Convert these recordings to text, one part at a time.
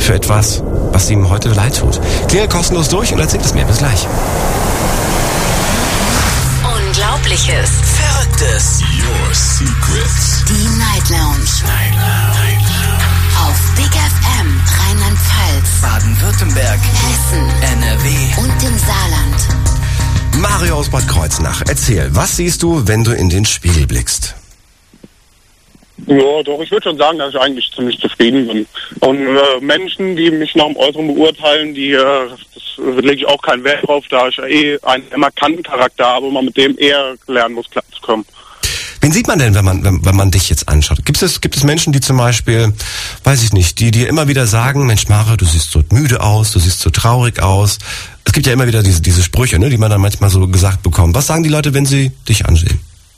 für etwas, was ihm heute leid tut. Klingel kostenlos durch und erzählt es mir. Bis gleich. Unglaubliches, Verrücktes, Your Secrets, die Night Lounge. Auf Big FM, Rheinland-Pfalz, Baden-Württemberg, Hessen, NRW und dem Saarland. Mario aus Bad Kreuznach, erzähl, was siehst du, wenn du in den Spiegel blickst? Ja, doch, ich würde schon sagen, dass ich eigentlich ziemlich zufrieden bin. Und Menschen, die mich nach dem Äußeren beurteilen, das lege ich auch keinen Wert drauf, da ich einen markanten Charakter habe und man mit dem eher lernen muss, klarzukommen. Wen sieht man denn, wenn man dich jetzt anschaut? Gibt es Menschen, die zum Beispiel, weiß ich nicht, die dir immer wieder sagen, Mensch Mario, du siehst so müde aus, du siehst so traurig aus. Es gibt ja immer wieder diese Sprüche, ne, die man dann manchmal so gesagt bekommt. Was sagen die Leute, wenn sie dich ansehen?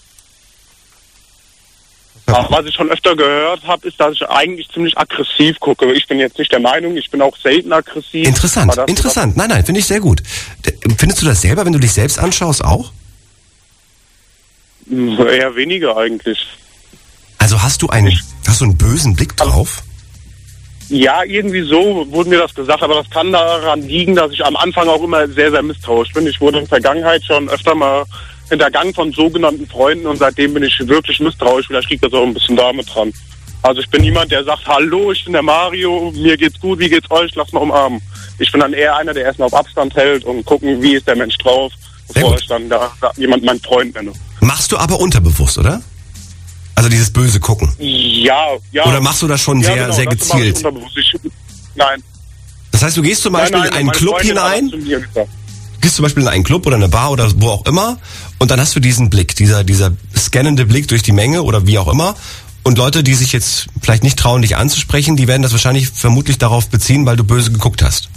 Ja, was ich schon öfter gehört habe, ist, dass ich eigentlich ziemlich aggressiv gucke. Ich bin jetzt nicht der Meinung, ich bin auch selten aggressiv. Interessant. Nein, finde ich sehr gut. Findest du das selber, wenn du dich selbst anschaust, auch? Eher weniger eigentlich. Also hast du einen bösen Blick drauf? Ja, irgendwie so wurde mir das gesagt, aber das kann daran liegen, dass ich am Anfang auch immer sehr, sehr misstrauisch bin. Ich wurde in der Vergangenheit schon öfter mal hintergangen von sogenannten Freunden und seitdem bin ich wirklich misstrauisch. Vielleicht liegt das auch ein bisschen damit dran. Also ich bin niemand, der sagt, hallo, ich bin der Mario, mir geht's gut, wie geht's euch, lass mal umarmen. Ich bin dann eher einer, der erstmal auf Abstand hält und gucken, wie ist der Mensch drauf, bevor ich dann da jemand meinen Freund nenne. Machst du aber unterbewusst, oder? Also dieses böse Gucken. Ja. Oder machst du das schon sehr gezielt? Nein. Das heißt, du gehst zum Beispiel in einen Club hinein, gehst zum Beispiel in einen Club oder eine Bar oder wo auch immer und dann hast du diesen Blick, dieser scannende Blick durch die Menge oder wie auch immer. Und Leute, die sich jetzt vielleicht nicht trauen, dich anzusprechen, die werden das vermutlich darauf beziehen, weil du böse geguckt hast.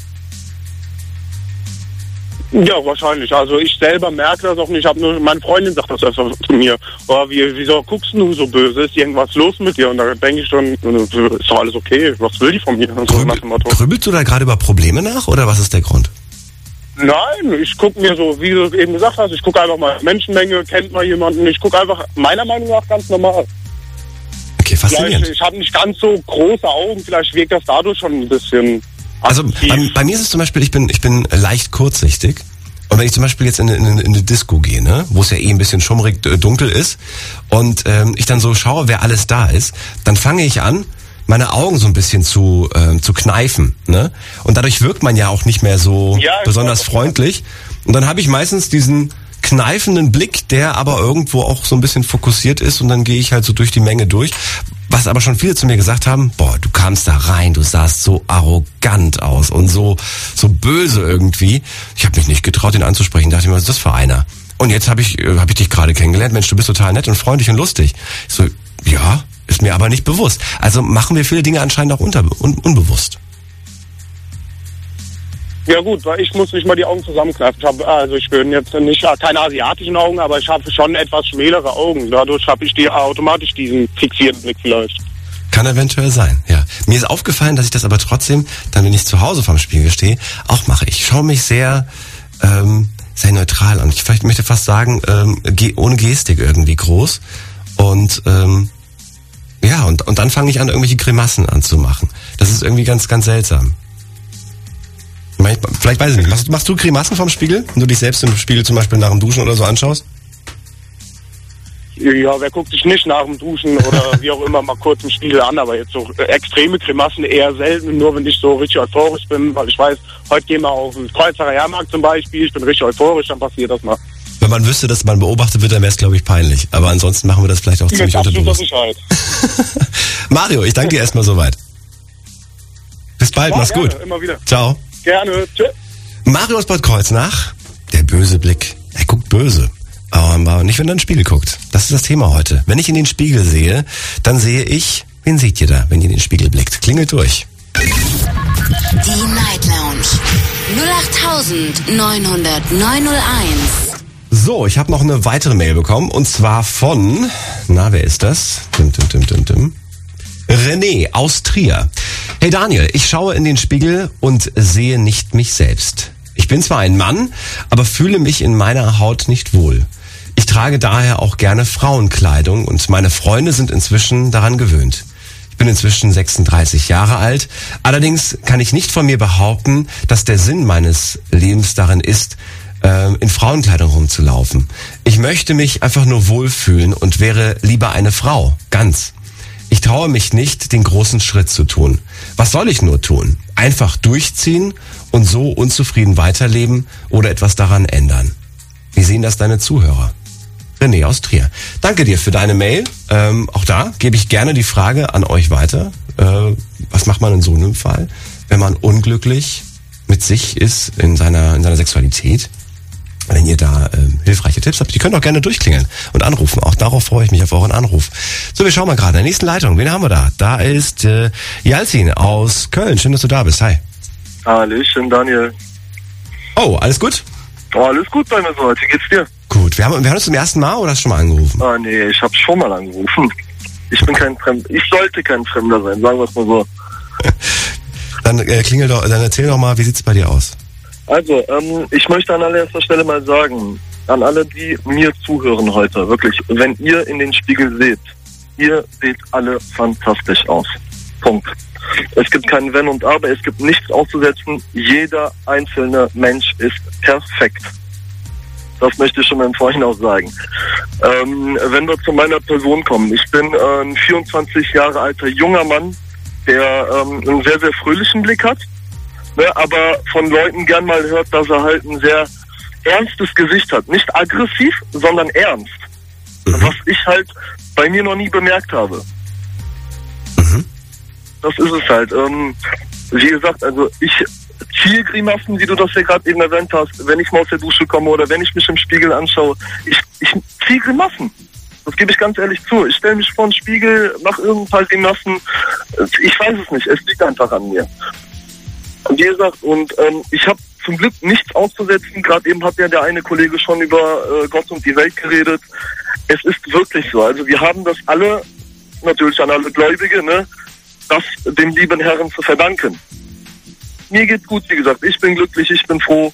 Ja, wahrscheinlich. Also ich selber merke das auch nicht. Meine Freundin sagt das öfter zu mir. Oh, wieso guckst du so böse? Ist irgendwas los mit dir? Und da denke ich schon, ist doch alles okay. Was will die von mir? Grübelst du da gerade über Probleme nach oder was ist der Grund? Nein, ich gucke mir so, wie du eben gesagt hast, ich gucke einfach mal Menschenmenge, kennt mal jemanden. Ich gucke einfach meiner Meinung nach ganz normal. Okay, faszinierend. Ich habe nicht ganz so große Augen, vielleicht wirkt das dadurch schon ein bisschen... Also bei mir ist es zum Beispiel, ich bin leicht kurzsichtig. Und wenn ich zum Beispiel jetzt in eine Disco gehe, ne, wo es ja ein bisschen schummrig dunkel ist und ich dann so schaue, wer alles da ist, dann fange ich an, meine Augen so ein bisschen zu kneifen, ne? Und dadurch wirkt man ja auch nicht mehr so besonders freundlich. Und dann habe ich meistens diesen kneifenden Blick, der aber irgendwo auch so ein bisschen fokussiert ist und dann gehe ich halt so durch die Menge durch. Was aber schon viele zu mir gesagt haben, boah, du kamst da rein, du sahst so arrogant aus und so böse irgendwie. Ich habe mich nicht getraut, ihn anzusprechen. Dachte mir, was ist das für einer? Und jetzt hab ich dich gerade kennengelernt. Mensch, du bist total nett und freundlich und lustig. Ich so, ja, ist mir aber nicht bewusst. Also machen wir viele Dinge anscheinend auch unbewusst. Ja gut, weil ich muss nicht mal die Augen zusammenkneifen. Ich bin jetzt nicht keine asiatischen Augen, aber ich habe schon etwas schmälere Augen. Dadurch habe ich automatisch diesen fixierten Blick vielleicht. Kann eventuell sein, ja. Mir ist aufgefallen, dass ich das aber trotzdem, dann wenn ich zu Hause vorm Spiegel stehe, auch mache. Ich schaue mich sehr neutral an. Ich möchte fast sagen, ohne Gestik irgendwie groß. Und und dann fange ich an, irgendwelche Grimassen anzumachen. Das ist irgendwie ganz, ganz seltsam. Vielleicht weiß ich nicht. Machst du Grimassen vom Spiegel? Wenn du dich selbst im Spiegel zum Beispiel nach dem Duschen oder so anschaust? Ja, wer guckt sich nicht nach dem Duschen oder wie auch immer mal kurz im Spiegel an, aber jetzt so extreme Grimassen eher selten, nur wenn ich so richtig euphorisch bin, weil ich weiß, heute gehen wir auf den Kreuzer Jahrmarkt zum Beispiel, ich bin richtig euphorisch, dann passiert das mal. Wenn man wüsste, dass man beobachtet wird, dann wäre es, glaube ich, peinlich. Aber ansonsten machen wir das vielleicht auch ziemlich unterbewusst. Mario, ich danke dir erstmal soweit. Bis bald, mach's gut. Immer wieder. Ciao. Gerne. Tschüss. Mario aus Bad Kreuznach, der böse Blick. Er guckt böse. Aber nicht, wenn er in den Spiegel guckt. Das ist das Thema heute. Wenn ich in den Spiegel sehe, dann sehe ich, wen seht ihr da, wenn ihr in den Spiegel blickt? Klingelt durch. Die Night Lounge 08900901. So, ich habe noch eine weitere Mail bekommen und zwar von, wer ist das? René aus Trier. Hey Daniel, ich schaue in den Spiegel und sehe nicht mich selbst. Ich bin zwar ein Mann, aber fühle mich in meiner Haut nicht wohl. Ich trage daher auch gerne Frauenkleidung und meine Freunde sind inzwischen daran gewöhnt. Ich Ich bin inzwischen 36 Jahre alt. Allerdings kann ich nicht von mir behaupten, dass der Sinn meines Lebens darin ist, in Frauenkleidung rumzulaufen. Ich möchte mich einfach nur wohlfühlen und wäre lieber eine Frau. Ganz. Ich traue mich nicht, den großen Schritt zu tun. Was soll ich nur tun? Einfach durchziehen und so unzufrieden weiterleben oder etwas daran ändern? Wie sehen das deine Zuhörer? René aus Trier. Danke dir für deine Mail. Auch da gebe ich gerne die Frage an euch weiter. Was macht man in so einem Fall, wenn man unglücklich mit sich ist in seiner Sexualität? Wenn ihr da hilfreiche Tipps habt, die könnt auch gerne durchklingeln und anrufen. Auch darauf freue ich mich, auf euren Anruf. So, wir schauen mal gerade in der nächsten Leitung. Wen haben wir da? Da ist Jalzin aus Köln. Schön, dass du da bist. Hi. Hallöchen, Daniel. Oh, alles gut? Oh, alles gut bei mir so. Wie geht's dir? Gut. Wir haben uns zum ersten Mal oder hast du schon mal angerufen? Ah, nee, ich habe schon mal angerufen. Ich bin kein Fremder. Ich sollte kein Fremder sein, sagen wir es mal so. Dann dann erzähl doch mal, wie sieht's bei dir aus? Also, ich möchte an allererster Stelle mal sagen, an alle, die mir zuhören heute, wirklich, wenn ihr in den Spiegel seht, ihr seht alle fantastisch aus. Punkt. Es gibt kein Wenn und Aber, es gibt nichts auszusetzen. Jeder einzelne Mensch ist perfekt. Das möchte ich schon mal im Vorhinein auch sagen. Wenn wir zu meiner Person kommen, ich bin ein 24 Jahre alter junger Mann, der einen sehr, sehr fröhlichen Blick hat, ne, aber von Leuten gern mal hört, dass er halt ein sehr ernstes Gesicht hat. Nicht aggressiv, sondern ernst. Was ich halt bei mir noch nie bemerkt habe. Das ist es halt. Wie gesagt, also ich ziehe Grimassen, wie du das ja gerade eben erwähnt hast, wenn ich mal aus der Dusche komme oder wenn ich mich im Spiegel anschaue. Ich ziehe Grimassen. Das gebe ich ganz ehrlich zu. Ich stelle mich vor den Spiegel, mache irgendein paar Grimassen. Ich weiß es nicht. Es liegt einfach an mir. Wie gesagt, und ich habe zum Glück nichts auszusetzen. Gerade eben hat ja der eine Kollege schon über Gott und die Welt geredet. Es ist wirklich so. Also wir haben das alle, natürlich an alle Gläubige, ne, das dem lieben Herrn zu verdanken. Mir geht's gut, wie gesagt. Ich bin glücklich, ich bin froh.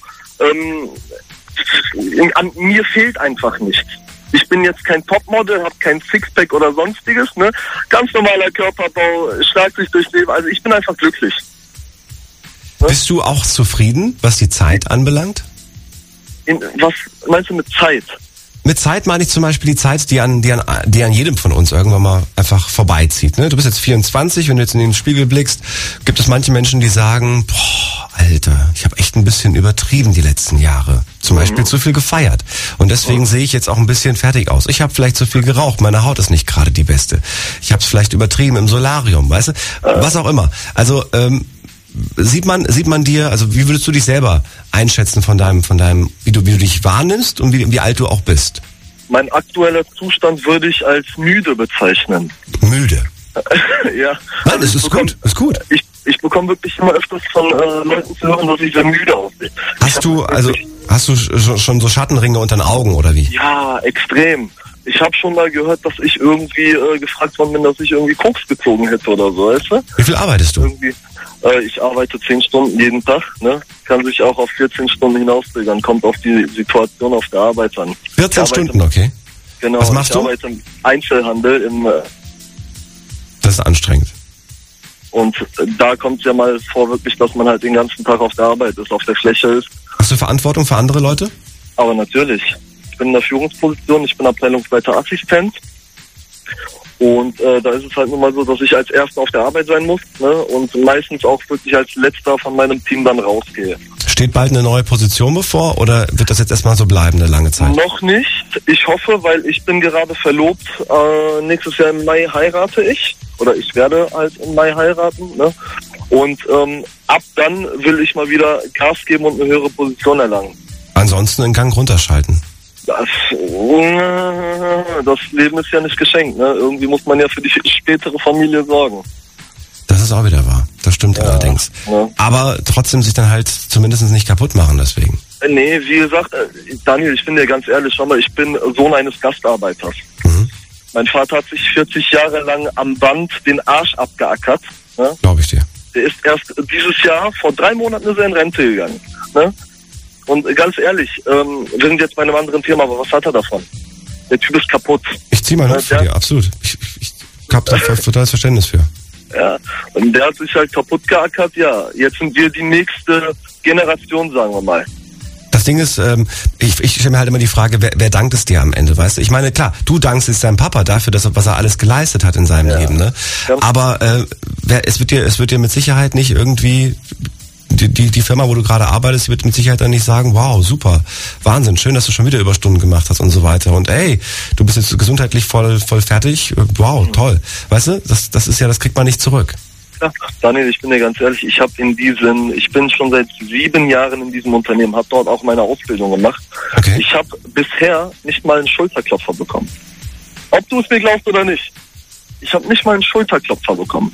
An mir fehlt einfach nichts. Ich bin jetzt kein Topmodel, habe kein Sixpack oder sonstiges, ne? Ganz normaler Körperbau, schlagt sich durchs Leben. Also ich bin einfach glücklich. Ne? Bist du auch zufrieden, was die Zeit anbelangt? Was meinst du mit Zeit? Mit Zeit meine ich zum Beispiel die Zeit, die an jedem von uns irgendwann mal einfach vorbeizieht. Ne? Du bist jetzt 24, wenn du jetzt in den Spiegel blickst, gibt es manche Menschen, die sagen, boah, Alter, ich habe echt ein bisschen übertrieben die letzten Jahre. Zum Beispiel zu viel gefeiert. Und deswegen sehe ich jetzt auch ein bisschen fertig aus. Ich habe vielleicht zu viel geraucht, meine Haut ist nicht gerade die beste. Ich habe es vielleicht übertrieben im Solarium, weißt du? Was auch immer. Also sieht man dir, also wie würdest du dich selber einschätzen von deinem, wie du dich wahrnimmst und wie alt du auch bist? Mein aktueller Zustand würde ich als müde bezeichnen. Müde? Ja. Nein, das ist gut, ist gut. Ich bekomme wirklich immer öfters von Leuten zu hören, dass ich sehr müde aussehe. Hast du schon so Schattenringe unter den Augen oder wie? Ja, extrem. Ich habe schon mal gehört, dass ich irgendwie gefragt worden bin, dass ich irgendwie Koks gezogen hätte oder so, weißt du? Wie viel arbeitest du? Ich arbeite 10 Stunden jeden Tag, ne? Kann sich auch auf 14 Stunden hinauszögern, kommt auf die Situation auf der Arbeit an. 14 Stunden, okay. Genau. Was machst du? Ich arbeite im Einzelhandel. Das ist anstrengend. Und da kommt es ja mal vor wirklich, dass man halt den ganzen Tag auf der Arbeit ist, auf der Fläche ist. Hast du Verantwortung für andere Leute? Aber natürlich. Ich bin in der Führungsposition, ich bin Abteilungsleiter Assistent. Und da ist es halt nun mal so, dass ich als Erster auf der Arbeit sein muss, ne? Und meistens auch wirklich als Letzter von meinem Team dann rausgehe. Steht bald eine neue Position bevor oder wird das jetzt erstmal so bleiben, eine lange Zeit? Noch nicht. Ich hoffe, weil ich bin gerade verlobt. Nächstes Jahr im Mai heirate ich. Oder ich werde halt im Mai heiraten. Ne? Und ab dann will ich mal wieder Gas geben und eine höhere Position erlangen. Ansonsten den Gang runterschalten. Das Leben ist ja nicht geschenkt. Ne? Irgendwie muss man ja für die spätere Familie sorgen. Das ist auch wieder wahr. Das stimmt allerdings. Ja. Aber trotzdem sich dann halt zumindest nicht kaputt machen deswegen. Nee, wie gesagt, Daniel, ich bin dir ganz ehrlich, schau mal, ich bin Sohn eines Gastarbeiters. Mein Vater hat sich 40 Jahre lang am Band den Arsch abgeackert. Ne? Glaube ich dir. Der ist erst dieses Jahr, vor 3 Monaten ist er in Rente gegangen. Ne? Und ganz ehrlich, wir sind jetzt bei einem anderen Thema, aber was hat er davon? Der Typ ist kaputt. Ich zieh mal Hut für dir, absolut. Ich habe da totales Verständnis für. Ja, und der hat sich halt kaputt geackert, ja. Jetzt sind wir die nächste Generation, sagen wir mal. Das Ding ist, ich stelle mir halt immer die Frage, wer dankt es dir am Ende, weißt du? Ich meine, klar, du dankst jetzt deinem Papa dafür, was er alles geleistet hat in seinem Leben, ne? Aber es wird dir mit Sicherheit nicht irgendwie die Firma, wo du gerade arbeitest, wird mit Sicherheit dann nicht sagen, wow, super, Wahnsinn, schön, dass du schon wieder Überstunden gemacht hast und so weiter. Und ey, du bist jetzt gesundheitlich voll fertig, wow, toll. Weißt du, das ist ja, das kriegt man nicht zurück. Ja, Daniel, ich bin dir ganz ehrlich, ich bin schon seit 7 Jahren in diesem Unternehmen, habe dort auch meine Ausbildung gemacht. Okay. Ich habe bisher nicht mal einen Schulterklopfer bekommen. Ob du es mir glaubst oder nicht. Ich habe nicht mal einen Schulterklopfer bekommen.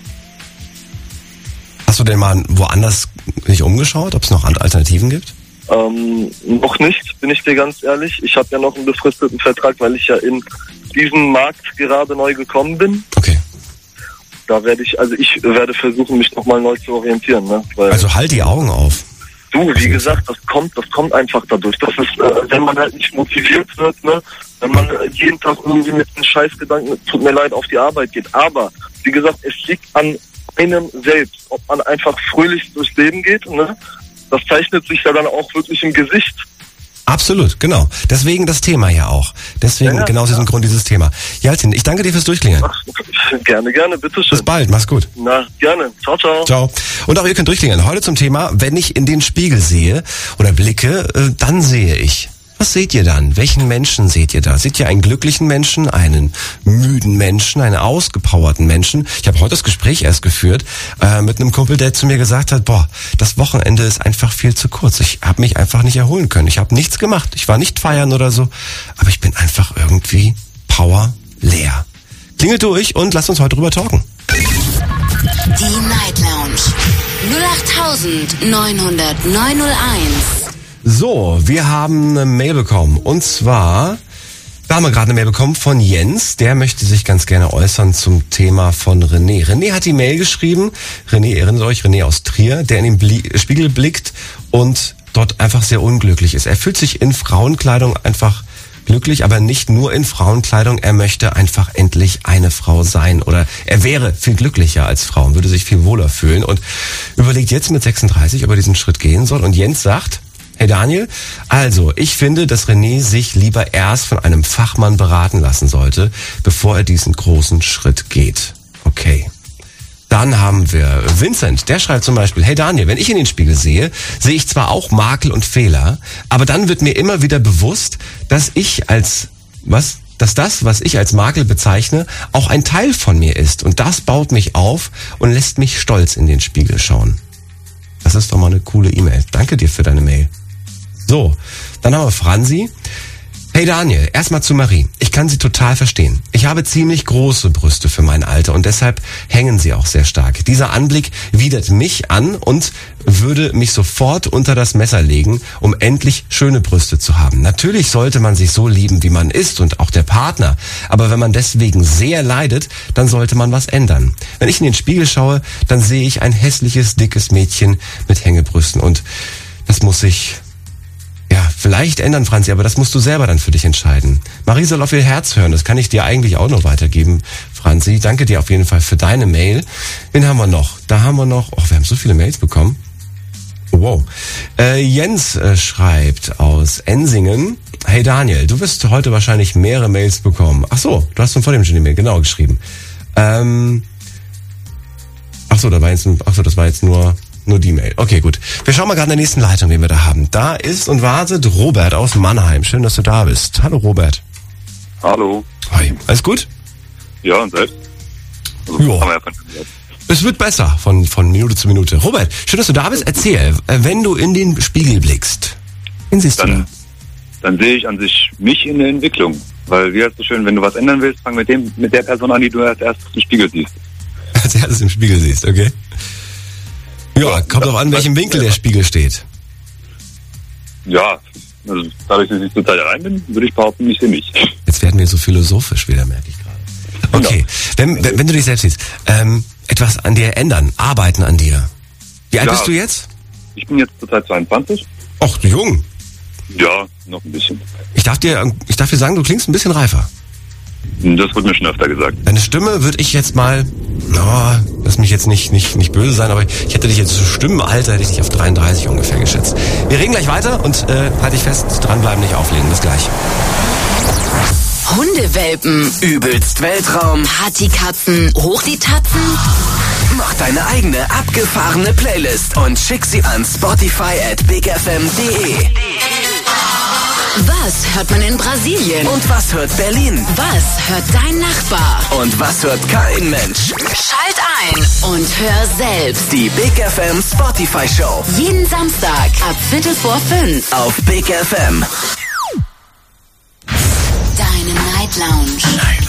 Hast du denn mal woanders nicht umgeschaut, ob es noch Alternativen gibt? Noch nicht, bin ich dir ganz ehrlich. Ich habe ja noch einen befristeten Vertrag, weil ich ja in diesen Markt gerade neu gekommen bin. Okay. Da werde ich werde versuchen, mich nochmal neu zu orientieren. Ne? Weil Also halt die Augen auf. du, wie gesagt, das kommt einfach dadurch. Das ist, wenn man halt nicht motiviert wird, ne? Wenn man jeden Tag irgendwie mit einem Scheißgedanken, tut mir leid, auf die Arbeit geht. Aber, wie gesagt, es liegt an einem selbst, ob man einfach fröhlich durchs Leben geht, ne? Das zeichnet sich ja dann auch wirklich im Gesicht. Absolut, genau. Deswegen das Thema ja auch. Deswegen genau aus diesem Grund dieses Thema. Jaltin, ich danke dir fürs Durchklingeln. Ach, gerne, bitteschön. Bis bald, mach's gut. Na, gerne. Ciao, ciao. Ciao. Und auch ihr könnt durchklingeln. Heute zum Thema, wenn ich in den Spiegel sehe oder blicke, dann sehe ich. Was seht ihr dann? Welchen Menschen seht ihr da? Seht ihr einen glücklichen Menschen, einen müden Menschen, einen ausgepowerten Menschen? Ich habe heute das Gespräch erst geführt mit einem Kumpel, der zu mir gesagt hat, das Wochenende ist einfach viel zu kurz. Ich habe mich einfach nicht erholen können. Ich habe nichts gemacht. Ich war nicht feiern oder so. Aber ich bin einfach irgendwie powerleer. Klingelt durch und lasst uns heute drüber talken. Die Night Lounge 08900901. So, wir haben eine Mail bekommen. Und zwar, da haben wir gerade eine Mail bekommen von Jens. Der möchte sich ganz gerne äußern zum Thema von René. René hat die Mail geschrieben. René, erinnert euch, René aus Trier, der in den Spiegel blickt und dort einfach sehr unglücklich ist. Er fühlt sich in Frauenkleidung einfach glücklich, aber nicht nur in Frauenkleidung. Er möchte einfach endlich eine Frau sein. Oder er wäre viel glücklicher als Frau und würde sich viel wohler fühlen. Und überlegt jetzt mit 36, ob er diesen Schritt gehen soll. Und Jens sagt, hey Daniel, also ich finde, dass René sich lieber erst von einem Fachmann beraten lassen sollte, bevor er diesen großen Schritt geht. Okay. Dann haben wir Vincent, der schreibt zum Beispiel, hey Daniel, wenn ich in den Spiegel sehe, sehe ich zwar auch Makel und Fehler, aber dann wird mir immer wieder bewusst, dass das, was ich als Makel bezeichne, auch ein Teil von mir ist. Und das baut mich auf und lässt mich stolz in den Spiegel schauen. Das ist doch mal eine coole E-Mail. Danke dir für deine Mail. So, dann haben wir Franzi. Hey Daniel, erstmal zu Marie. Ich kann sie total verstehen. Ich habe ziemlich große Brüste für mein Alter und deshalb hängen sie auch sehr stark. Dieser Anblick widert mich an und würde mich sofort unter das Messer legen, um endlich schöne Brüste zu haben. Natürlich sollte man sich so lieben, wie man ist und auch der Partner. Aber wenn man deswegen sehr leidet, dann sollte man was ändern. Wenn ich in den Spiegel schaue, dann sehe ich ein hässliches, dickes Mädchen mit Hängebrüsten und das muss sich vielleicht ändern, Franzi, aber das musst du selber dann für dich entscheiden. Marie soll auf ihr Herz hören, das kann ich dir eigentlich auch noch weitergeben, Franzi. Danke dir auf jeden Fall für deine Mail. Wen haben wir noch? Da haben wir noch, wir haben so viele Mails bekommen. Wow. Jens schreibt aus Ensingen, hey Daniel, du wirst heute wahrscheinlich mehrere Mails bekommen. Ach so, du hast von vor dem schon die Mail, genau, geschrieben. Das war jetzt nur die Mail. Okay, gut. Wir schauen mal gerade in der nächsten Leitung, wen wir da haben. Da ist und wartet Robert aus Mannheim. Schön, dass du da bist. Hallo, Robert. Hallo. Hi. Alles gut? Ja, und selbst? Ja. Es wird besser von Minute zu Minute. Robert, schön, dass du da bist. Erzähl, wenn du in den Spiegel blickst, wen siehst du da? Dann sehe ich an sich mich in der Entwicklung. Weil, wie heißt es so schön, wenn du was ändern willst, fang mit der Person an, die du als erstes im Spiegel siehst. Als erstes im Spiegel siehst, okay. Ja, kommt auch an, welchem Winkel der Spiegel steht. Ja, also dadurch, dass ich total rein bin, würde ich behaupten, ich sehe mich. Jetzt werden wir so philosophisch wieder, merke ich gerade. Okay, wenn du dich selbst siehst, etwas an dir ändern, arbeiten an dir. Wie alt bist du jetzt? Ich bin jetzt zurzeit 22. Ach, du jung. Ja, noch ein bisschen. Ich darf dir sagen, du klingst ein bisschen reifer. Das wurde mir schon öfter gesagt. Deine Stimme würde ich jetzt mal Lass mich jetzt nicht böse sein, aber ich hätte dich jetzt so Stimmenalter, hätte ich dich auf 33 ungefähr geschätzt. Wir reden gleich weiter und halt dich fest, dranbleiben, nicht auflegen. Bis gleich. Hundewelpen, Übelst Weltraum. Partykatzen, hoch die Tatzen. Mach deine eigene abgefahrene Playlist und schick sie an spotify@bigfm.de. Was hört man in Brasilien? Und was hört Berlin? Was hört dein Nachbar? Und was hört kein Mensch? Schalt ein und hör selbst. Die Big FM Spotify Show. Jeden Samstag ab 4:45 Auf Big FM. Deine Night Lounge. Night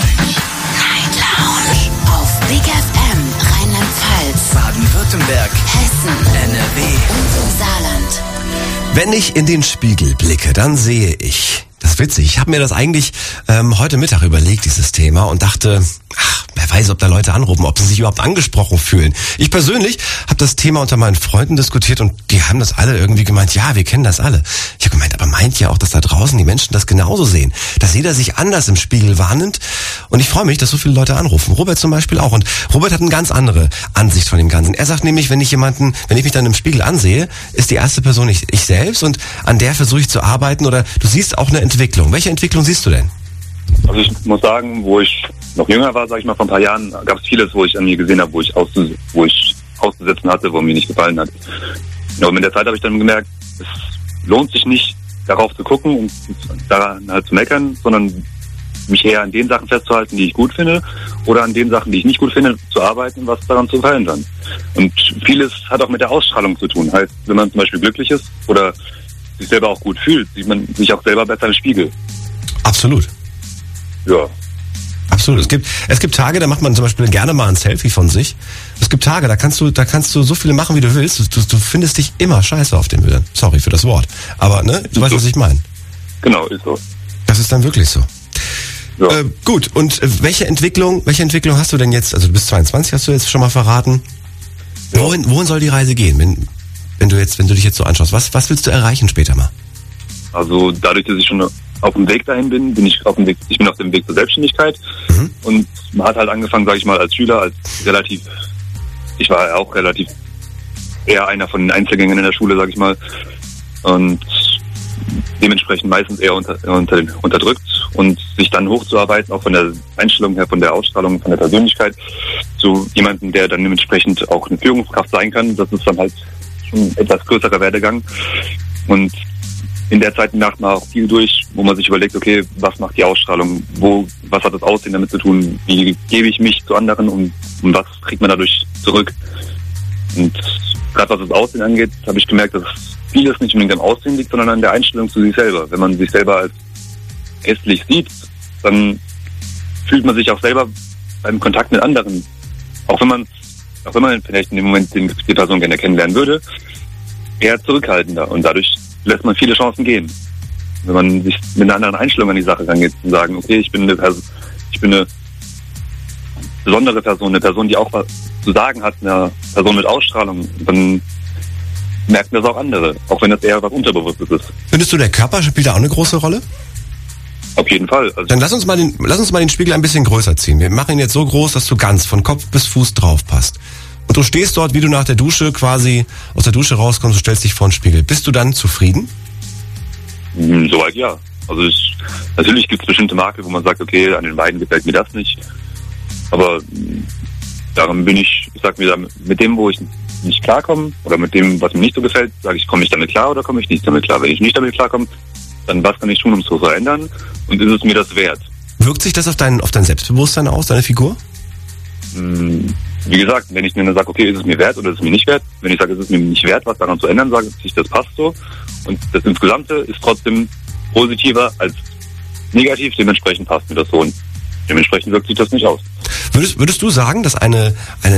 Lounge. Auf Big FM Rheinland-Pfalz, Baden-Württemberg. Hessen, NRW. und im Saarland. Wenn ich in den Spiegel blicke, dann sehe ich, das ist witzig, ich habe mir das eigentlich heute Mittag überlegt, dieses Thema, und dachte, wer weiß, ob da Leute anrufen, ob sie sich überhaupt angesprochen fühlen. Ich persönlich habe das Thema unter meinen Freunden diskutiert und die haben das alle irgendwie gemeint, ja, wir kennen das alle. Ich habe gemeint, aber meint ihr auch, dass da draußen die Menschen das genauso sehen? Dass jeder sich anders im Spiegel wahrnimmt? Und ich freue mich, dass so viele Leute anrufen. Robert zum Beispiel auch. Und Robert hat eine ganz andere Ansicht von dem Ganzen. Er sagt nämlich, wenn ich mich dann im Spiegel ansehe, ist die erste Person ich selbst und an der versuche ich zu arbeiten, oder du siehst auch eine Entwicklung. Welche Entwicklung siehst du denn? Also ich muss sagen, wo ich noch jünger war, sag ich mal, vor ein paar Jahren, gab es vieles, wo ich an mir gesehen habe, wo ich auszusetzen hatte, wo mir nicht gefallen hat. Und mit der Zeit habe ich dann gemerkt, es lohnt sich nicht, darauf zu gucken und daran halt zu meckern, sondern mich eher an den Sachen festzuhalten, die ich gut finde, oder an den Sachen, die ich nicht gut finde, zu arbeiten, was daran zu verändern. Und vieles hat auch mit der Ausstrahlung zu tun. Heißt, wenn man zum Beispiel glücklich ist oder sich selber auch gut fühlt, sieht man sich auch selber besser im Spiegel. Absolut. Ja. Absolut. Es gibt Tage, da macht man zum Beispiel gerne mal ein Selfie von sich. Es gibt Tage, da kannst du so viele machen, wie du willst. Du findest dich immer scheiße auf den Bildern. Sorry für das Wort. Aber, ne, du weißt, was ich meine. Genau, ist so. Das ist dann wirklich so. Ja. Gut, und welche Entwicklung hast du denn jetzt? Also du bist 22, hast du jetzt schon mal verraten. Ja. Wohin soll die Reise gehen, wenn du dich jetzt so anschaust? Was willst du erreichen später mal? Also dadurch, dass ich schon auf dem Weg dahin bin, bin ich auf dem Weg zur Selbstständigkeit. Mhm. Und man hat halt angefangen, sage ich mal, als Schüler, ich war ja auch relativ eher einer von den Einzelgängern in der Schule, sage ich mal. Und dementsprechend meistens eher unterdrückt, und sich dann hochzuarbeiten, auch von der Einstellung her, von der Ausstrahlung, von der Persönlichkeit, zu jemandem, der dann dementsprechend auch eine Führungskraft sein kann. Das ist dann halt schon ein etwas größerer Werdegang. Und in der Zeit macht man auch viel durch, wo man sich überlegt, okay, was macht die Ausstrahlung, was hat das Aussehen damit zu tun, wie gebe ich mich zu anderen und was kriegt man dadurch zurück. Und gerade was das Aussehen angeht, habe ich gemerkt, dass vieles nicht unbedingt am Aussehen liegt, sondern an der Einstellung zu sich selber. Wenn man sich selber als hässlich sieht, dann fühlt man sich auch selber beim Kontakt mit anderen, auch wenn man vielleicht in dem Moment die Person gerne kennenlernen würde, eher zurückhaltender, und dadurch lässt man viele Chancen gehen. Wenn man sich mit einer anderen Einstellung an die Sache rangeht und sagen, okay, ich bin eine besondere Person, eine Person, die auch was zu sagen hat, eine Person mit Ausstrahlung, dann merken das auch andere, auch wenn das eher was Unterbewusstes ist. Findest du, der Körper spielt da auch eine große Rolle? Auf jeden Fall. Also dann lass uns mal den Spiegel ein bisschen größer ziehen. Wir machen ihn jetzt so groß, dass du ganz von Kopf bis Fuß drauf passt. Und du stehst dort, wie du nach der Dusche quasi aus der Dusche rauskommst, du stellst dich vor den Spiegel. Bist du dann zufrieden? Soweit ja. Also natürlich gibt es bestimmte Makel, wo man sagt, okay, an den Beinen gefällt mir das nicht. Aber daran bin ich sag mir, mit dem, wo ich nicht klarkomme, oder mit dem, was mir nicht so gefällt, sage ich, komme ich damit klar oder komme ich nicht damit klar? Wenn ich nicht damit klarkomme, dann was kann ich tun, um es zu verändern? Und ist es mir das wert? Wirkt sich das auf dein Selbstbewusstsein aus, deine Figur? Wie gesagt, wenn ich mir sage, okay, ist es mir wert oder ist es mir nicht wert? Wenn ich sage, es ist mir nicht wert, was daran zu ändern, sage ich, das passt so. Und das Insgesamte ist trotzdem positiver als negativ, dementsprechend passt mir das so. Und dementsprechend wirkt sich das nicht aus. Würdest du sagen, dass eine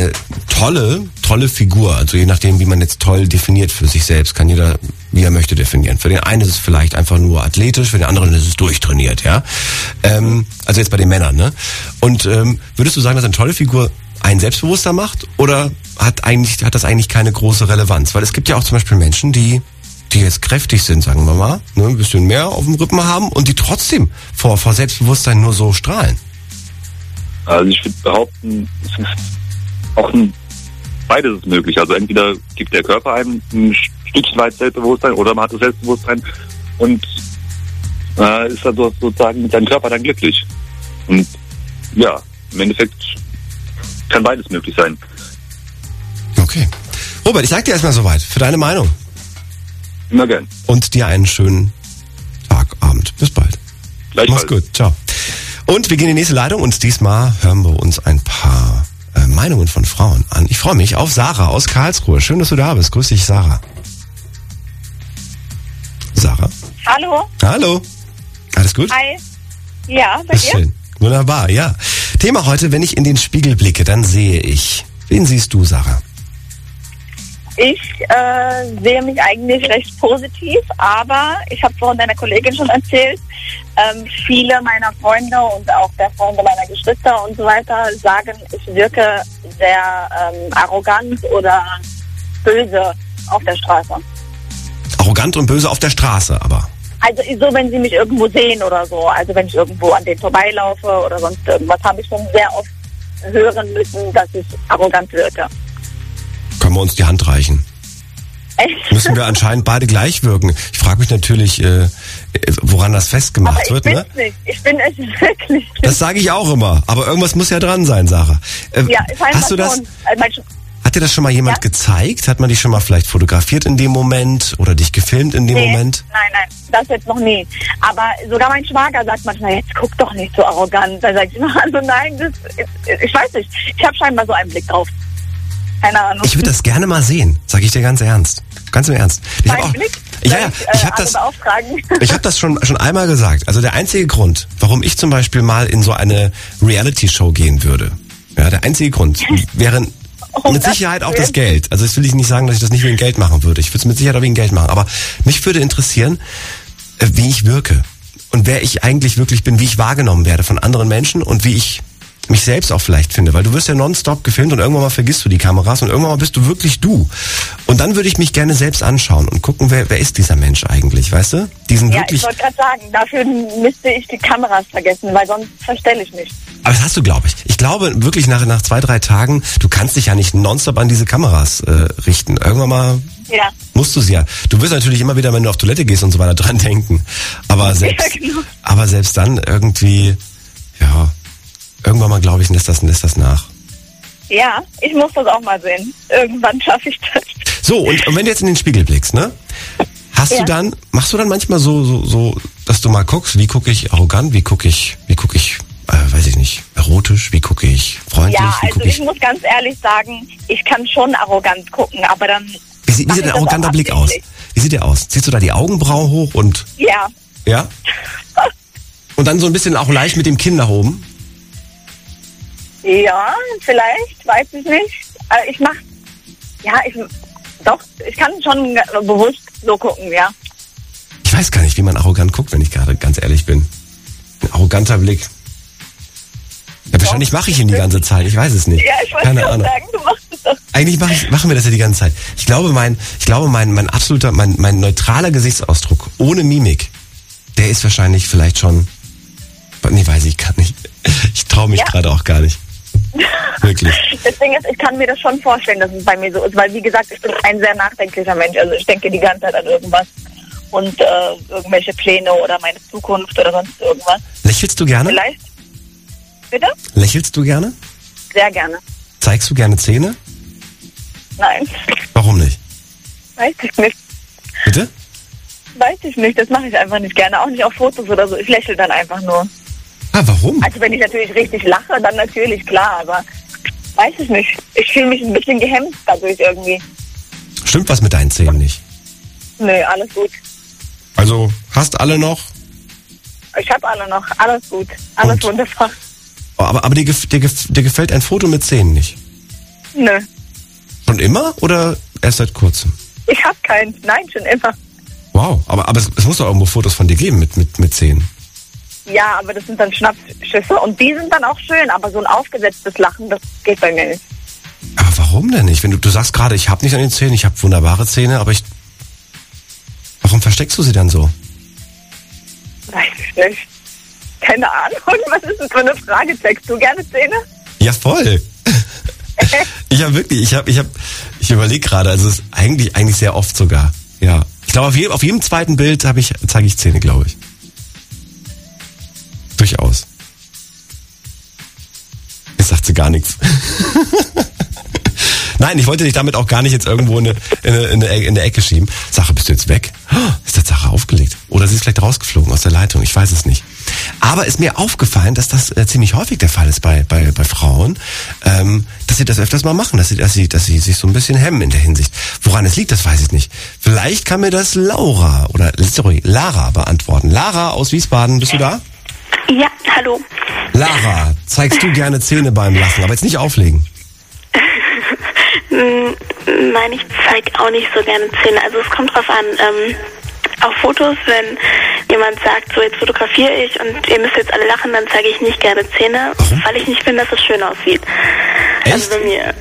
tolle Figur, also je nachdem, wie man jetzt toll definiert für sich selbst, kann jeder, wie er möchte, definieren. Für den einen ist es vielleicht einfach nur athletisch, für den anderen ist es durchtrainiert, ja. Also jetzt bei den Männern, ne? Und würdest du sagen, dass eine tolle Figur einen selbstbewusster macht, oder hat das eigentlich keine große Relevanz? Weil es gibt ja auch zum Beispiel Menschen, die jetzt kräftig sind, sagen wir mal, ne, ein bisschen mehr auf dem Rippen haben und die trotzdem vor Selbstbewusstsein nur so strahlen. Also ich würde behaupten, es ist auch beides ist möglich. Also entweder gibt der Körper einem ein Stückchen weit Selbstbewusstsein oder man hat das Selbstbewusstsein und ist dann sozusagen mit seinem Körper dann glücklich. Und ja, im Endeffekt kann beides möglich sein. Okay. Robert, ich sag dir erstmal soweit für deine Meinung. Immer gern. Und dir einen schönen Tag, Abend. Bis bald. Gleichfalls. Mach's gut. Ciao. Und wir gehen in die nächste Leitung und diesmal hören wir uns ein paar Meinungen von Frauen an. Ich freue mich auf Sarah aus Karlsruhe. Schön, dass du da bist. Grüß dich, Sarah. Sarah? Hallo. Hallo. Alles gut? Hi. Ja, bei Das ist dir? schön. Wunderbar, ja. Thema heute, wenn ich in den Spiegel blicke, dann sehe ich. Wen siehst du, Sarah? Ich sehe mich eigentlich recht positiv, aber ich habe vorhin deiner Kollegin schon erzählt, viele meiner Freunde und auch der Freunde meiner Geschwister und so weiter sagen, ich wirke sehr arrogant oder böse auf der Straße. Arrogant und böse auf der Straße, aber. Also so, wenn sie mich irgendwo sehen oder so, also wenn ich irgendwo an denen vorbeilaufe oder sonst irgendwas, habe ich schon sehr oft hören müssen, dass ich arrogant wirke. Können wir uns die Hand reichen? Echt? Müssen wir anscheinend beide gleich wirken. Ich frage mich natürlich, woran das festgemacht Aber wird, ich ne? bin's nicht. Ich bin es wirklich nicht. Das sage ich auch immer. Aber irgendwas muss ja dran sein, Sarah. Ja, Hast du das? Hat dir das schon mal jemand gezeigt? Hat man dich schon mal vielleicht fotografiert in dem Moment oder dich gefilmt in dem Moment? Nein, das jetzt noch nie. Aber sogar mein Schwager sagt manchmal, jetzt guck doch nicht so arrogant. Da sag ich immer, also nein, ich weiß nicht. Ich habe scheinbar so einen Blick drauf. Keine Ahnung. Ich würde das gerne mal sehen, sage ich dir ganz ernst. Ganz im Ernst. Ich hab auch, Blick? ich habe das schon einmal gesagt. Also der einzige Grund, warum ich zum Beispiel mal in so eine Reality-Show gehen würde, ja, der einzige Grund wäre mit Sicherheit auch das Geld. Also das will ich nicht sagen, dass ich das nicht wegen Geld machen würde. Ich würde es mit Sicherheit auch wegen Geld machen. Aber mich würde interessieren, wie ich wirke und wer ich eigentlich wirklich bin, wie ich wahrgenommen werde von anderen Menschen und wie ich mich selbst auch vielleicht finde, weil du wirst ja nonstop gefilmt und irgendwann mal vergisst du die Kameras und irgendwann mal bist du wirklich du. Und dann würde ich mich gerne selbst anschauen und gucken, wer ist dieser Mensch eigentlich, weißt du? Ich wollte gerade sagen, dafür müsste ich die Kameras vergessen, weil sonst verstelle ich mich. Aber das hast du, glaube ich. Ich glaube wirklich nach 2-3 Tagen, du kannst dich ja nicht nonstop an diese Kameras richten. Irgendwann mal musst du sie ja. Du wirst natürlich immer wieder, wenn du auf Toilette gehst und so weiter, dran denken. Aber selbst dann irgendwie, ja, irgendwann mal, glaube ich, lässt das nach. Ja, ich muss das auch mal sehen. Irgendwann schaffe ich das. So, und wenn du jetzt in den Spiegel blickst, ne? Machst du dann manchmal so, dass du mal guckst, wie gucke ich arrogant, wie gucke ich, weiß ich nicht, erotisch, wie gucke ich freundlich, ja, also ich muss ganz ehrlich sagen, ich kann schon arrogant gucken, aber dann... Wie sieht ein arroganter Blick aus? Wie sieht der aus? Ziehst du da die Augenbraue hoch und... Ja. Ja? Und dann so ein bisschen auch leicht mit dem Kinn nach oben? Ja, vielleicht, weiß ich nicht. Ich kann schon bewusst so gucken, ja. Ich weiß gar nicht, wie man arrogant guckt, wenn ich gerade ganz ehrlich bin. Ein arroganter Blick. Ja, wahrscheinlich mache ich ihn die ganze Zeit, ich weiß es nicht. Ja, ich wollte gerade sagen, du machst es doch. Eigentlich machen wir das ja die ganze Zeit. Ich glaube, mein absoluter, mein neutraler Gesichtsausdruck, ohne Mimik, der ist wahrscheinlich vielleicht schon, nee, weiß ich gar nicht. Ich traue mich gerade auch gar nicht. Wirklich. Das Ding ist, ich kann mir das schon vorstellen, dass es bei mir so ist, weil wie gesagt, ich bin ein sehr nachdenklicher Mensch. Also ich denke die ganze Zeit an irgendwas und irgendwelche Pläne oder meine Zukunft oder sonst irgendwas. Lächelst du gerne? Vielleicht. Bitte? Lächelst du gerne? Sehr gerne. Zeigst du gerne Zähne? Nein. Warum nicht? Weiß ich nicht. Bitte? Weiß ich nicht, das mache ich einfach nicht gerne. Auch nicht auf Fotos oder so. Ich lächle dann einfach nur. Ah, warum? Also wenn ich natürlich richtig lache, dann natürlich, klar, aber weiß ich nicht. Ich fühle mich ein bisschen gehemmt dadurch irgendwie. Stimmt was mit deinen Zähnen nicht? Nö, alles gut. Also, hast alle noch? Ich habe alle noch, alles gut, alles wunderbar. Oh, aber dir gefällt ein Foto mit Zähnen nicht? Nö. Schon immer oder erst seit kurzem? Ich habe keinen, nein, schon immer. Wow, aber es muss doch irgendwo Fotos von dir geben mit Zähnen. Ja, aber das sind dann Schnappschüsse und die sind dann auch schön, aber so ein aufgesetztes Lachen, das geht bei mir nicht. Aber warum denn nicht? Wenn du sagst gerade, ich habe nicht an den Zähnen, ich habe wunderbare Zähne, aber warum versteckst du sie dann so? Weiß ich nicht. Keine Ahnung, was ist das für eine Frage? Zeigst du gerne Zähne? Ja, voll. Ich überlege gerade, also es ist eigentlich sehr oft sogar. Ja. Ich glaube, auf jedem zweiten Bild zeige ich Zähne, glaube ich. Durchaus. Jetzt sagt sie gar nichts. Nein, ich wollte dich damit auch gar nicht jetzt irgendwo in eine Ecke schieben. Sache, bist du jetzt weg? Ist der Sache aufgelegt? Oder sie ist vielleicht rausgeflogen aus der Leitung? Ich weiß es nicht. Aber ist mir aufgefallen, dass das ziemlich häufig der Fall ist bei Frauen, dass sie das öfters mal machen, dass sie sich so ein bisschen hemmen in der Hinsicht. Woran es liegt, das weiß ich nicht. Vielleicht kann mir das Lara beantworten. Lara aus Wiesbaden, bist du da? Ja, hallo. Lara, zeigst du gerne Zähne beim Lachen, aber jetzt nicht auflegen. Nein, ich zeige auch nicht so gerne Zähne. Also es kommt drauf an. Auf Fotos, wenn jemand sagt, so jetzt fotografiere ich und ihr müsst jetzt alle lachen, dann zeige ich nicht gerne Zähne, weil ich nicht finde, dass es schön aussieht. Echt? Also bei mir.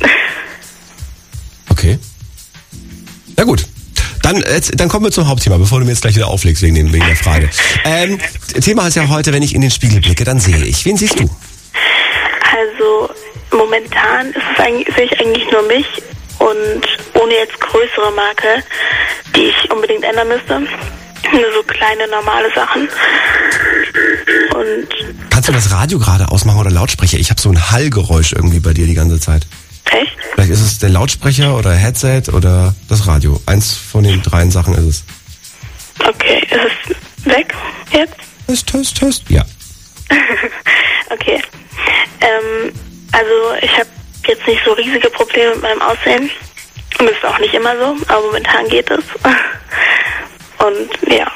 Okay. Na gut. Dann kommen wir zum Hauptthema, bevor du mir jetzt gleich wieder auflegst wegen der Frage. Thema ist ja heute, wenn ich in den Spiegel blicke, dann sehe ich. Wen siehst du? Also momentan sehe ich eigentlich nur mich und ohne jetzt größere Marke, die ich unbedingt ändern müsste. Nur so kleine, normale Sachen. Und kannst du das Radio gerade ausmachen oder Lautsprecher? Ich habe so ein Hallgeräusch irgendwie bei dir die ganze Zeit. Echt? Vielleicht ist es der Lautsprecher oder Headset oder das Radio. Eins von den 3 Sachen ist es. Okay, ist es weg jetzt? Test. Ja. Okay. Also ich habe jetzt nicht so riesige Probleme mit meinem Aussehen. Und das ist auch nicht immer so, aber momentan geht es. Und ja.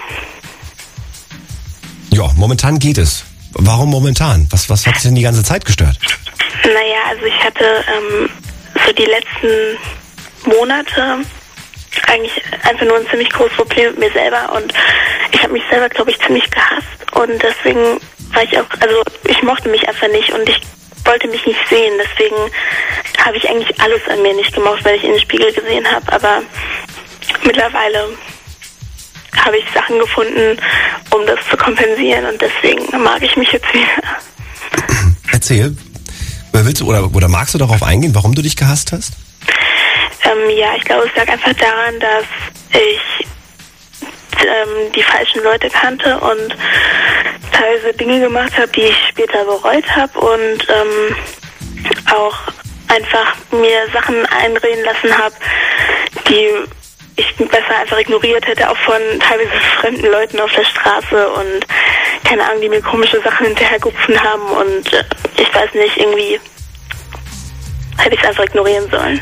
Ja, momentan geht es. Warum momentan? Was hat dich denn die ganze Zeit gestört? Naja, also ich hatte so die letzten Monate eigentlich einfach nur ein ziemlich großes Problem mit mir selber und ich habe mich selber, glaube ich, ziemlich gehasst und deswegen war ich auch, also ich mochte mich einfach nicht und ich wollte mich nicht sehen, deswegen habe ich eigentlich alles an mir nicht gemocht, wenn ich in den Spiegel gesehen habe, aber mittlerweile habe ich Sachen gefunden, um das zu kompensieren und deswegen mag ich mich jetzt wieder. Erzähl. Willst du oder magst du darauf eingehen, warum du dich gehasst hast? Ja, ich glaube, es lag einfach daran, dass ich die falschen Leute kannte und teilweise Dinge gemacht habe, die ich später bereut habe und auch einfach mir Sachen einreden lassen habe, die ich besser einfach ignoriert hätte, auch von teilweise fremden Leuten auf der Straße und keine Ahnung, die mir komische Sachen hinterhergerufen haben und ich weiß nicht, irgendwie hätte ich es einfach ignorieren sollen.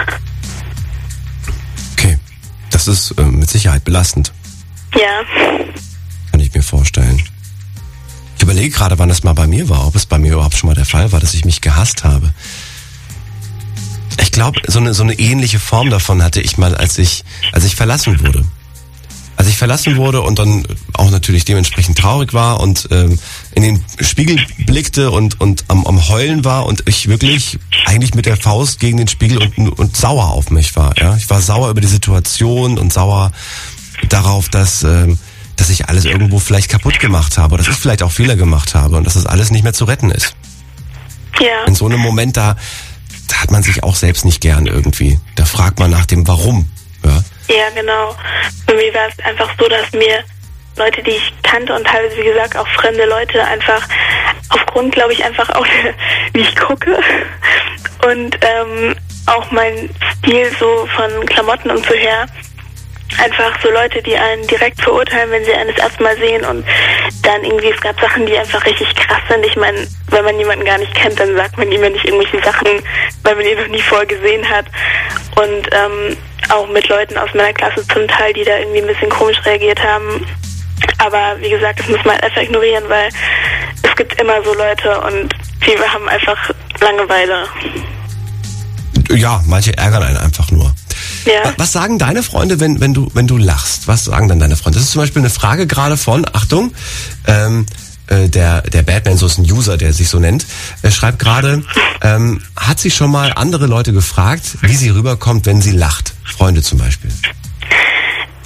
Okay, das ist mit Sicherheit belastend. Ja. Kann ich mir vorstellen. Ich überlege gerade, wann das mal bei mir war, ob es bei mir überhaupt schon mal der Fall war, dass ich mich gehasst habe. Ich glaube, so eine ähnliche Form davon hatte ich mal, als ich verlassen wurde. Als ich verlassen wurde und dann auch natürlich dementsprechend traurig war und in den Spiegel blickte und am Heulen war und ich wirklich eigentlich mit der Faust gegen den Spiegel und sauer auf mich war. Ja, ich war sauer über die Situation und sauer darauf, dass ich alles irgendwo vielleicht kaputt gemacht habe, dass ich vielleicht auch Fehler gemacht habe und dass das alles nicht mehr zu retten ist. Ja. In so einem Moment da hat man sich auch selbst nicht gern irgendwie. Da fragt man nach dem Warum. Ja, ja, genau. Bei mir war es einfach so, dass mir Leute, die ich kannte und teilweise, wie gesagt, auch fremde Leute einfach aufgrund, glaube ich, einfach auch, wie ich gucke und auch mein Stil so von Klamotten und so her, einfach so Leute, die einen direkt verurteilen, wenn sie einen das erste Mal sehen und dann irgendwie, es gab Sachen, die einfach richtig krass sind. Ich meine, wenn man jemanden gar nicht kennt, dann sagt man ihm ja nicht irgendwelche Sachen, weil man ihn noch nie vorher gesehen hat. Und auch mit Leuten aus meiner Klasse zum Teil, die da irgendwie ein bisschen komisch reagiert haben. Aber wie gesagt, das muss man einfach ignorieren, weil es gibt immer so Leute und viele haben einfach Langeweile. Ja, manche ärgern einen einfach nur. Ja. Was sagen deine Freunde, wenn du lachst? Was sagen dann deine Freunde? Das ist zum Beispiel eine Frage gerade von, Achtung, der Batman, so ist ein User, der sich so nennt, schreibt gerade, hat sie schon mal andere Leute gefragt, wie sie rüberkommt, wenn sie lacht? Freunde zum Beispiel.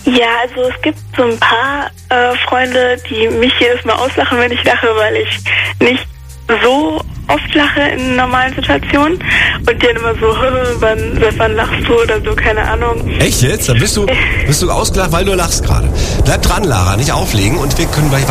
Ja, also es gibt so ein paar Freunde, die mich jedes Mal auslachen, wenn ich lache, weil ich nicht so oft lache in normalen Situationen und die dann immer so, seit wann lachst du oder so, keine Ahnung. Echt jetzt? Dann bist du ausgelacht, weil du lachst gerade. Bleib dran, Lara, nicht auflegen und wir können gleich